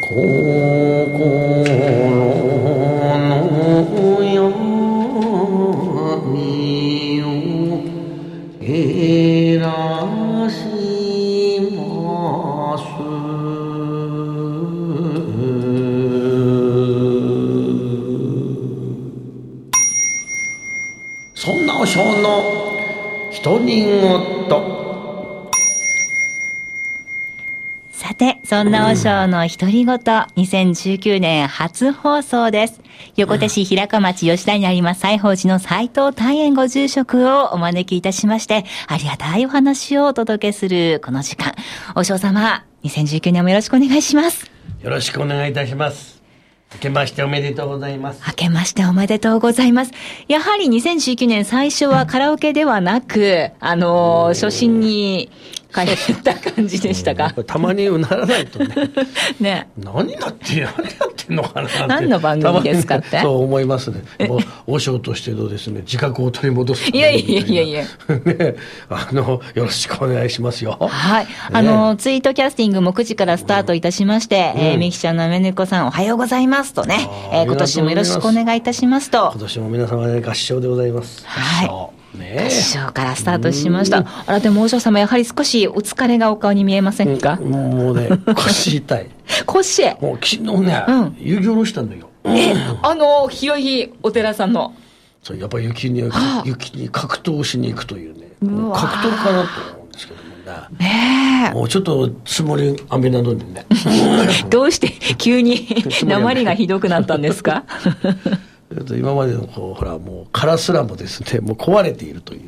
の闇を照らします。そんな和尚の独り言。 さて、そんな和尚の独り言、2019年初放送です。横手市平川町吉田にあります西宝寺の斉藤大円ご住職をお招きいたしまして、ありがたいお話をお届けするこの時間。和尚様、2019年もよろしくお願いします。 よろしくお願いいたします。明けましておめでとうございます。 明けましておめでとうございます。やはり2019年最初はカラオケではなく、初心に帰った感じでしたか？ たまにうならないとね。 ね。 何やってんのかなって。 何の番組ですかって。 そう思いますね。もう和尚としてのですね、自覚を取り戻す。 いや。ね、 よろしくお願いしますよ。 はい。ツイートキャスティングも9時からスタートいたしまして、みきちゃんのめねこさんおはようございますとね、今年もよろしくお願いいたしますと。 今年も皆様ね、合唱でございます。 はい。合唱からスタートしました。あら、でも、お嬢様、やはり少しお疲れがお顔に見えませんか？ もうね、腰痛い。 腰？ もう昨日ね、遊戯下ろしたんだよ。 広いお寺さんの。 そう、やっぱり雪に格闘しに行くというね。格闘かなと思うんですけどもね。もうちょっと積もり雨などにね。 どうして急に訛りがひどくなったんですか？ 今までのほらもう殻すらもですね、もう壊れているという。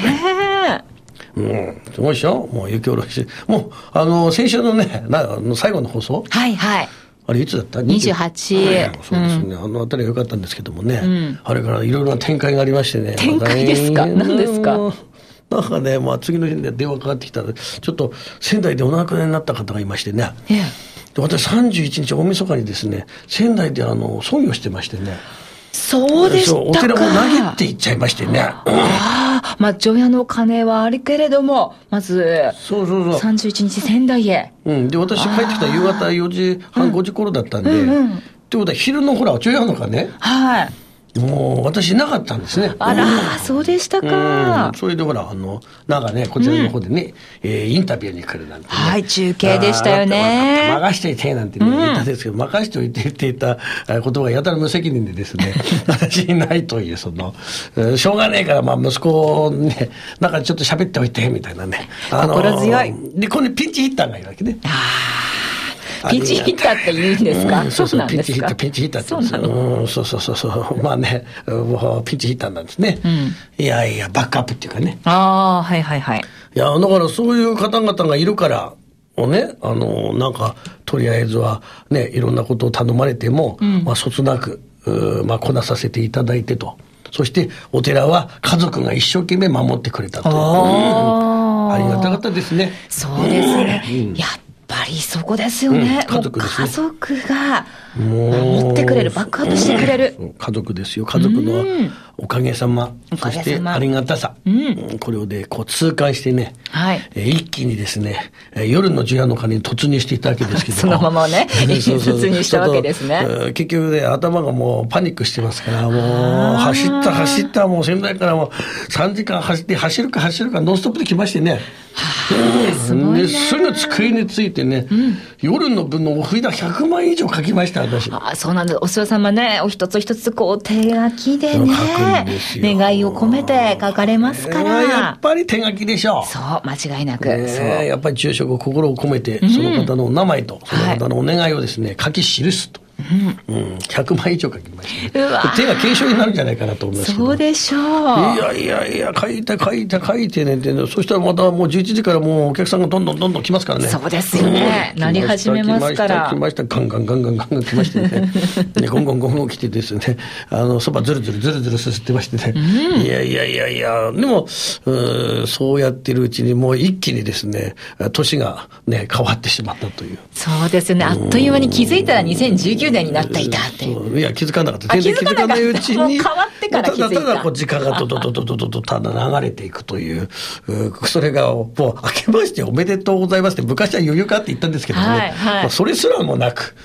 すごいでしょ。もう雪下ろし、もう先週のね、最後の放送。 はいはい。 あれいつだった？ 28。 そうですね。あのあたりは良かったんですけどもね。あれからいろいろな展開がありましてね。 展開ですか？何ですか？ なんかね、次の日で電話かかってきたら、ちょっと仙台でお亡くなりになった方がいましてね。で私31日大晦日にですね、仙台で葬儀をしてましてね。 そうでしたか。 お寺も投げていっちゃいましてね。 除夜の鐘はあるけれども、まず、31日仙台へ。 で、私帰ってきた夕方4時半、5時頃だったんで、ってことは昼のほら、除夜の鐘。はい。もう私いなかったんですね。 あら、そうでしたか。 それでほらなんかねこちらの方でね、インタビューに来るなんて、ね、 はい、中継でしたよね。 任しといてなんて、ね言ったんですけど、任しといてって言ったことがやたら無責任でですね私いないというしょうがねえから息子ねなんかちょっと喋っておいてみたいなね、 心強い。 でここにピンチヒッターがいるわけね。 ピンチヒッターって言うんですか？ そうピンチヒッターって言うんですよ。そうまあね、ピンチヒッターなんですね。いやバックアップっていうかね。 はい。いやだからそういう方々がいるからね、なんかとりあえずはねいろんなことを頼まれても、そつなくこなさせていただいてと。そしてお寺は家族が一生懸命守ってくれたという。ありがたかったですね。 そうですね。やっぱりそこですよね。 家族ですね。 家族が守ってくれる、バックアップしてくれる。 家族ですよ。家族のおかげさま、そしてありがたさ、これをでこう痛感してね、一気にですね、夜の除夜の鐘に突入していったわけですけどそのままね、突入したわけですね。 結局ね、頭がもうパニックしてますから、もう走ったもう仙台からもう3時間走るかノンストップで来ましてね。すぐ机についてね、夜の分のお札100枚以上書きました私。 そうなんです。お師匠様ね、お一つ一つこう手書きでね、願いを込めて書かれますから。 やっぱり手書きでしょ。 そう、間違いなく。 やっぱり住職心を込めて、その方のお名前とその方のお願いをですね、書き記すと。100枚以上書きました、ね、手が軽症になるんじゃないかなと思いますけど。 そうでしょう。 いや書いてねって、そしたらまたもう11時からもうお客さんがどんどん来ますからね。 そうですよね。なり始めますから。 来ましたガンガン来ましてねゴンゴン来てですね、そばずるずるすすってましてね、いやでもそうやってるうちにもう一気にですね年がね変わってしまったという。 そうですね。あっという間に気づいたら2019年になっていたっていう。 いや気づかなかった。気づかないうちにもう変わってから気づいた。 ただこう時間がただ流れていくという、それがもう明けましておめでとうございますって昔は余裕かって言ったんですけどね、それすらもなく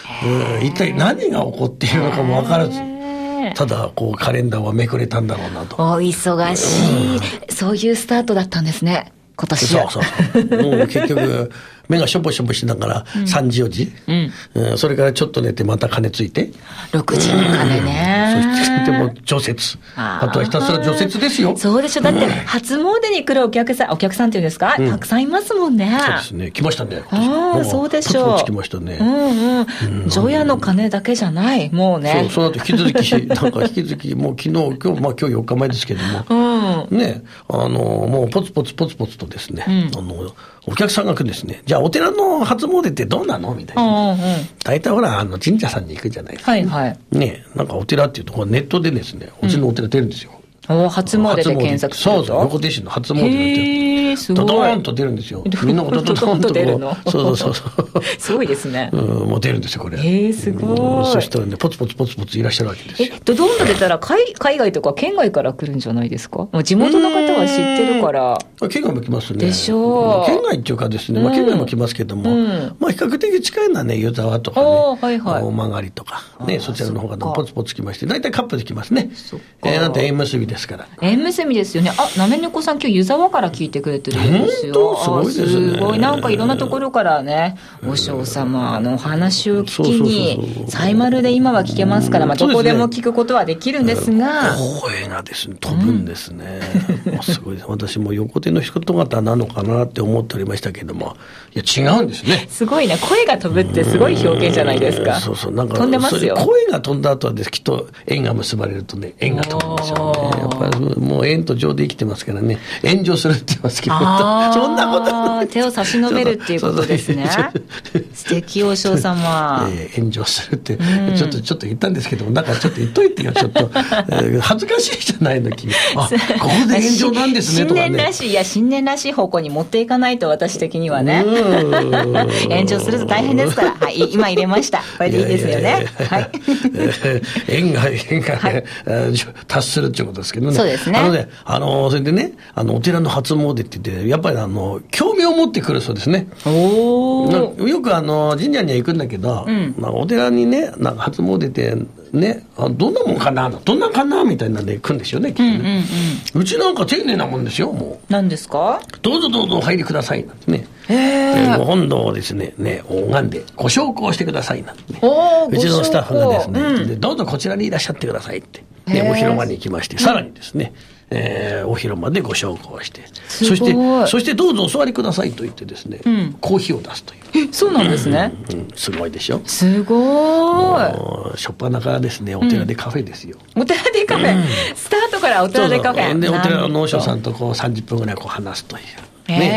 一体何が起こっているのかも分からず、ただこうカレンダーはめくれたんだろうなと。 お忙しい、そういうスタートだったんですね、今年は。 そうもう結局目がしょぼしょぼしながら3時4時、それからちょっと寝てまた鐘ついて 6時の鐘ね、 そしてもう除雪、あとはひたすら除雪ですよ。 そうでしょ。だって初�除に来るお客さんっていうんですか、たくさんいますもんね。 そうですね、来ましたね。 そうでしょう。 ポツポツ来ましたね。 除夜の鐘だけじゃない、もうね。 その後引き続きもう昨日今日4日前ですけども、ね、もうポツポツとですね、お客さんが来るんですね。じゃあお寺の初詣ってどうなのみたいな。大体ほら神社さんに行くじゃないですか。ね、なんかお寺っていうとネットでですね、うちのお寺出るんですよ。 初詣で検索すると。 そう横手市の初詣でドドーンと出るんですよ。みんなドドーンと出るの。 そうすごいですね。 もう出るんですよこれ。 すごい。 そしたらねポツポツいらっしゃるわけですよ。 ドドーンと出たら海外とか県外から来るんじゃないですか。もう地元の方は知ってるから。 県外も来ますね。 でしょう。 県外っていうかですね、県外も来ますけども、比較的近いのはね湯沢とかね、大曲とかね、そちらの方がポツポツ来まして、大体カップで来ますね。なんて縁結びですから。 縁結びですよね。なめ猫さん今日湯沢から聞いてくれてるんですよ。 すごいですね。 すごい、なんかいろんなところからね、お嬢様のお話を聞きにサイマルで今は聞けますから、どこでも聞くことはできるんですが、 声がですね飛ぶんですね。すごいです。私も横手の人方なのかなって思っておりましたけども、いや違うんですね。 すごいね、声が飛ぶってすごい表現じゃないですか。 なんか飛んでますよ。 声が飛んだ後はきっと縁が結ばれるとね、縁が飛ぶんですよね。やっぱりもう縁と情で生きてますからね、炎上するって言いますけど、そんなことない。 手を差し伸べるっていうことですね。素敵、お嬢様。 炎上するってちょっと言ったんですけども、なんかちょっと言っといてよ、ちょっと恥ずかしいじゃないの君。ここで炎上なんですねとかね。 新年らしい方向に持っていかないと、私的にはね。炎上すると大変ですから。はい、今入れました。これでいいですよね。はい。 縁が達するっていうことですけどね。 そうですね。 それでね、お寺の初詣って言って、やっぱり興味を持ってくるそうですね。よく神社には行くんだけど、お寺にね、なんか初詣ってね、どんなもんかなみたいなんで来るんですよね、きっとね。うちなんか丁寧なもんですよ、もう。 何ですか？ どうぞお入りくださいなんてね。ご本堂をですね、拝んでご焼香してくださいなんてね。うちのスタッフがですね、どうぞこちらにいらっしゃってくださいって。お広間に行きまして、さらにですね、お広間でご焼香して、そしてどうぞお座りくださいと言ってですね、コーヒーを出すという。 そうなんですね。 すごいでしょ。 すごい。 初っ端からですね、お寺でカフェですよ。 お寺でカフェ、スタートからお寺でカフェ。 でお寺の和尚さんと30分ぐらい話すという。とか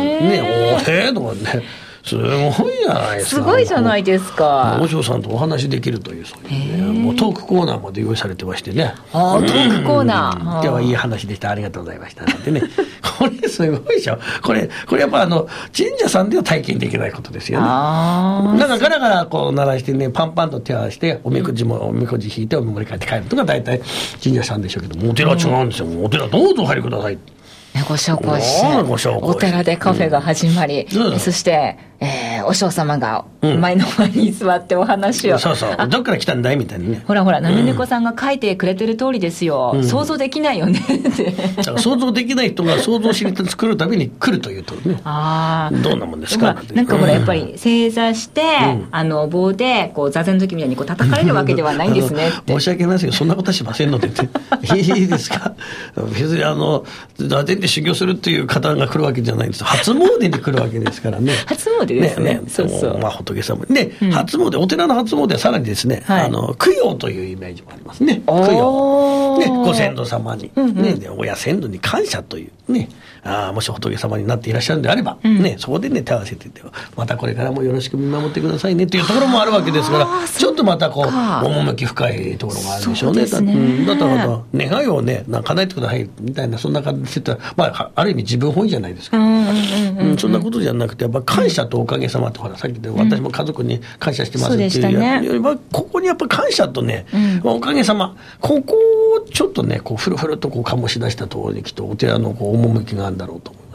ね。すごいじゃないですか。 すごいじゃないですか。 和尚さんとお話できるという、そういうね、もうトークコーナーまで用意されてましてね。 トークコーナー。 今日はいい話でした、ありがとうございましたなんてね。これすごいでしょ。これやっぱ神社さんでは体験できないことですよね。なんかガラガラこう鳴らしてね、パンパンと手を合わせておみこじ引いてお守り帰って帰るとか大体神社さんでしょうけども、お寺は違うんですよ。お寺どうぞお入りください。 ご焼香してお寺でカフェが始まり、そして、お嬢様が前の前に座ってお話を、 そうどっから来たんだいみたいにね。 ほらなめ猫さんが書いてくれてる通りですよ、想像できないよねってだから想像できない人が想像しに作るために来るというとね、どんなもんですか、 なんかほらやっぱり正座して、棒でこう座禅の時みたいにこう叩かれるわけではないんですねって申し訳ないですけどそんなことはしませんのでいいですか。別に座禅で修行するっていう方が来るわけじゃないんです。初詣に来るわけですからね。 初詣ですね。そう仏様で、初詣、お寺の初詣はさらにですね、供養というイメージもありますね。供養、ご先祖様に、親先祖に感謝というね、もし仏様になっていらっしゃるんであれば、そこでね手を合わせてまたこれからもよろしく見守ってくださいねっていうところもあるわけですから、ちょっとまたこう趣深いところがあるでしょうね。だから願いをね叶えてくださいみたいな、そんな感じで言ったら、ある意味自分本位じゃないですか。そんなことじゃなくて、やっぱ感謝とおかげさまと、ほらさっきで私も家族に感謝してますっていうよりは、ここにやっぱ感謝とね、おかげさま、ここをちょっとねこうふるふるとこう醸し出したところにきっとお寺のこう趣があるんだろうと思います。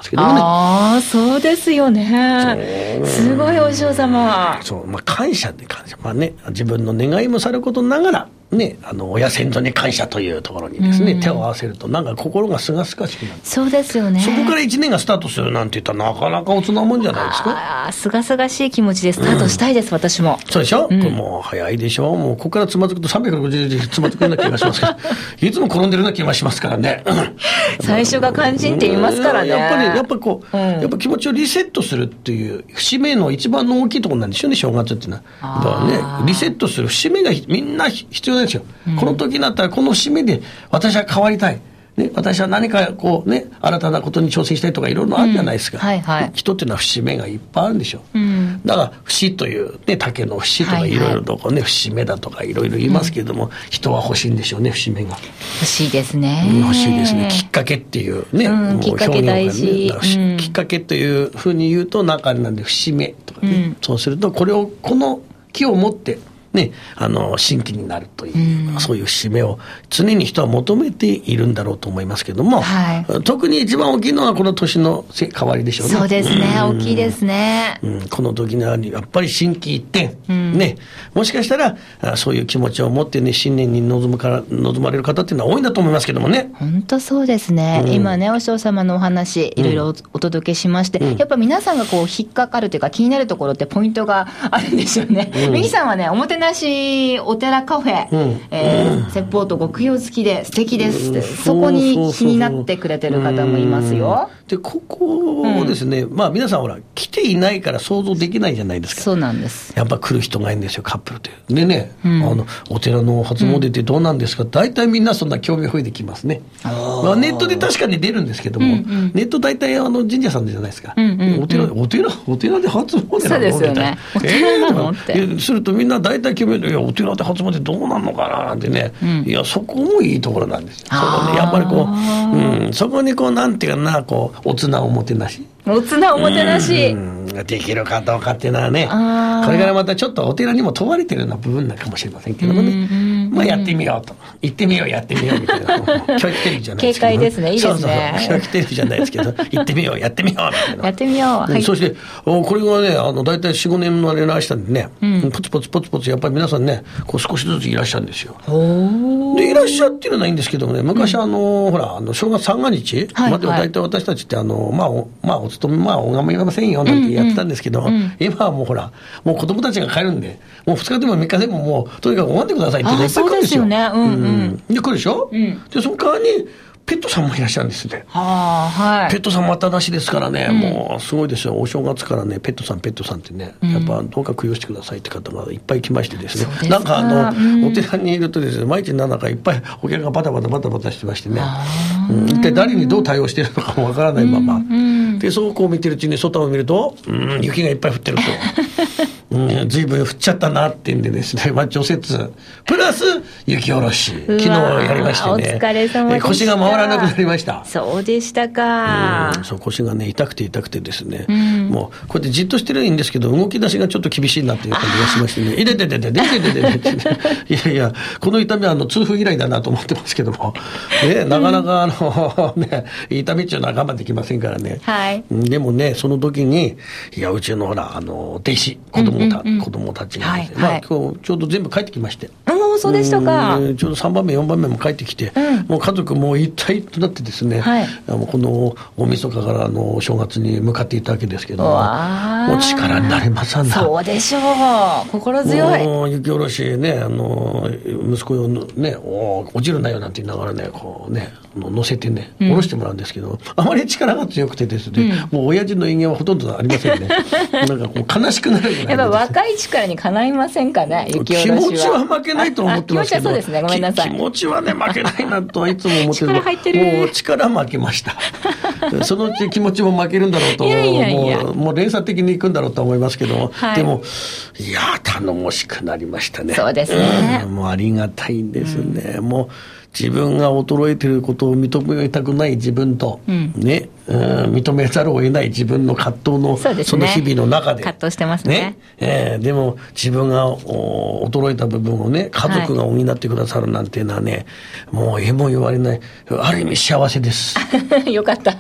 ますけどもね。 ああ、そうですよね。すごいお嬢様。 そう、感謝で感謝。自分の願いもさることながら、ね、親先祖に感謝というところにですね、手を合わせるとなんか心がすがすがしくなる。 そうですよね。 そこから1年がスタートするなんて言ったらなかなかおつなもんじゃないですか。 ああ、すがすがしい気持ちでスタートしたいです、私も。 そうでしょ、これもう早いでしょ。もうここからつまずくと360日つまずくような気がしますからいつも転んでるような気がしますからね最初が肝心って言いますからね。 やっぱこう、やっぱ気持ちをリセットするっていう節目の一番の大きいところなんでしょうね、正月っていうのは。だからね、リセットする節目がみんな必要なんですよ。この時になったらこの節目で私は変わりたい、ね、私は何かこうね新たなことに挑戦したいとかいろいろあるじゃないですか、人っていうのは節目がいっぱいあるんでしょ、だから節という、ね、竹の節とかいろいろとこう、ね、節目だとかいろいろ言いますけれども、人は欲しいんでしょうね、節目が欲しいですね、 欲しいですね。きっかけっていうね、もうきっかけ大事、 きっかけというふうに言うとなんかあれなんで節目とかね、そうするとこの木を持ってね、新規になるという、そういう節目を常に人は求めているんだろうと思いますけども、特に一番大きいのはこの年の変わりでしょうね。 そうですね、大きいですね、 この時にはやっぱり心機一転、ね、もしかしたらそういう気持ちを持ってね、新年に臨まれる方っていうのは多いんだと思いますけどもね。 本当そうですね、今ねお嬢様のお話いろいろお届けしまして、やっぱ皆さんがこう引っかかるというか気になるところってポイントがあるんですよね。右さんはね、おもてなしお寺カフェ、説法と極用付きで素敵ですって、そこに気になってくれてる方もいますよ。 でここをですね、皆さんほら来ていないから想像できないじゃないですか。 そうなんです。 やっぱ来る人がいるんですよ、カップルって。でね、お寺の初詣ってどうなんですか、大体みんなそんな興味を吹いてきますね。ネットで確かに出るんですけども、ネット大体神社さんじゃないですか、お寺で初詣なの？ そうですよね、お寺なのってするとみんな大体興味いやお寺で初詣どうなんのかななんてね、いやそこもいいところなんですよ。そこね、やっぱりこう、そこにこうなんていうかな、こうおつなおもてなし、 おつなおもてなし、 できるかどうかっていうのはね、これからまたちょっとお寺にも問われてるような部分なのかもしれませんけどもね、やってみようと、行ってみようやってみようみたいな教育テレビじゃないですけど、 警戒ですね、いいですね。 そう教育テレビじゃないですけど行ってみようやってみようみたいな、 やってみよう、 そしてこれがね大体 4,5 年の連絡したんでね、ポツポツやっぱり皆さんねこう少しずついらっしゃるんですよ。でいらっしゃっていうのはいいんですけどもね、昔ほら正月三が日までは大体私たちってお勤め拝みませんよなんてやってたんですけど、今はもうほらもう子供たちが帰るんで、もう2日でも3日でももうとにかく拝んでくださいっていうのいっぱい来るんですよ。で来るでしょ、でその代わりにペットさんもいらっしゃるんですね。ペットさんまたなしですからね、もうすごいですよ。お正月からねペットさんってね、やっぱどうか供養してくださいって方がいっぱい来ましてですね、なんかお寺にいるとですね、毎日なんかいっぱいお客がバタバタしてましてね、一体誰にどう対応しているのかもわからないまま、でそうこう見てるうちに外を見ると、雪がいっぱい降ってると随分降っちゃったなっていうんでですね、除雪プラス雪下ろし昨日やりましてね、 お疲れ様でした。 腰が回らなくなりました。 そうでしたか。 そう腰がね痛くてですね、もうこうやってじっとしてるんいいんですけど動き出しがちょっと厳しいなっていう感じがしましてね、いやいやこの痛みは痛風嫌いだなと思ってますけども、なかなか痛みっていうのは我慢できませんからね、でもねその時にいやうちのほら弟子子供たちがですね、今日ちょうど全部帰ってきまして、 そうでしたか。 ちょうど3番目4番目も帰ってきて、もう家族もう一体となってですね、この大晦日から正月に向かっていったわけですけども、もう力になれますんだ。 そうでしょう、心強い。 もう雪下ろしね、息子をね落ちるなよなんて言いながらねこうね乗せてね下ろしてもらうんですけど、あまり力が強くてですね、もう親父の威厳はほとんどありませんねなんかこう悲しくなるぐらい、 やっぱ若い力にかないませんかね、雪下ろしは。 気持ちは負けないと思ってますけど、 気持ちはそうですね、ごめんなさい。 気持ちはね負けないなとはいつも思ってる力入ってる。 もう力負けましたそのうち気持ちも負けるんだろうともう連鎖的にいくんだろうと思いますけども、でもいや頼もしくなりましたね。 そうですね、 もうありがたいんですね、もう自分が衰えていることを認めたくない自分と、認めざるを得ない自分の葛藤の その日々の中で葛藤してますね。 でも自分が衰えた部分をね家族が補ってくださるなんていうのはね、もうえも言われない、ある意味幸せですよかった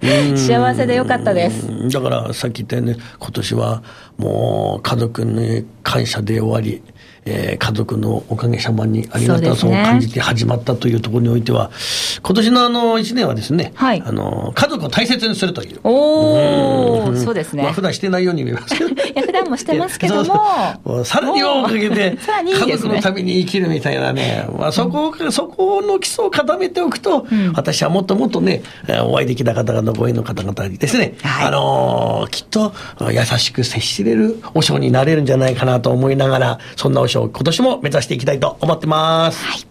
幸せでよかったです。 だからさっき言ったように、今年はもう家族に感謝で終わり、家族のおかげさまにありがたさを感じて始まったというところにおいては、今年の1年はですね、はい、家族を大切にするという。 そうですね。 普段してないように見えますけど。 いや、普段もしてますけども。 さらに輪をかけて、家族のために生きるみたいなね、そこの基礎を固めておくと、私はもっともっとね、お会いできた方々、ご縁の方々にですね、はい、きっと優しく接しれる和尚になれるんじゃないかなと思いながら、そんな和尚を今年も目指していきたいと思ってます。はい。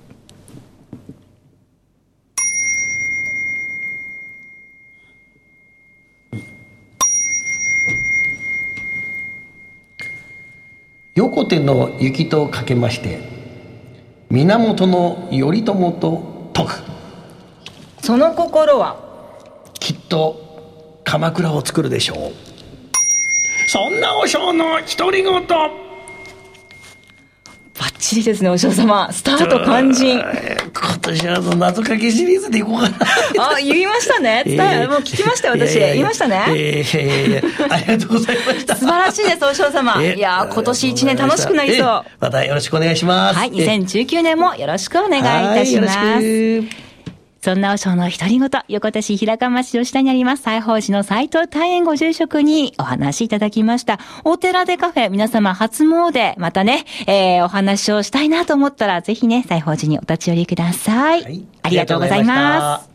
横手の雪とかけまして、源頼朝と説く。 その心はきっと鎌倉を作るでしょう。そんな和尚の独り言。 バッチリですね、お嬢様。スタート肝心。 今年は謎かけシリーズでいこうかな。 言いましたね。もう聞きましたよ、私。言いましたね。 ありがとうございました。 素晴らしいです、お嬢様。いや今年1年楽しくなりそう。 またよろしくお願いします。 はい、2019年もよろしくお願いいたします。そんな和尚の独り言、横手市平川町吉田にあります西宝寺の斉藤大円ご住職にお話いただきました。お寺でカフェ、皆様初詣、またね、お話をしたいなと思ったら、ぜひね、西宝寺にお立ち寄りください。はい、ありがとうございます。